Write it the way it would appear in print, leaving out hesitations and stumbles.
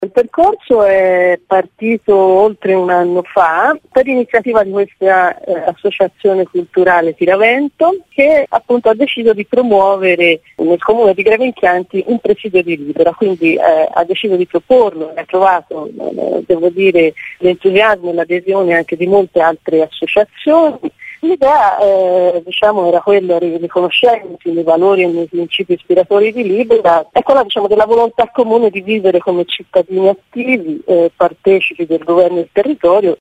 Il percorso è partito oltre un anno fa per iniziativa di questa associazione culturale Tiravento, che appunto ha deciso di promuovere nel comune di Greve in Chianti un presidio di Libera, quindi ha deciso di proporlo, ha trovato devo dire l'entusiasmo e l'adesione anche di molte altre associazioni. L'idea era quella, riconoscendosi nei valori e nei principi ispiratori di Libera, è quella della volontà comune di vivere come cittadini attivi, partecipi del governo del territorio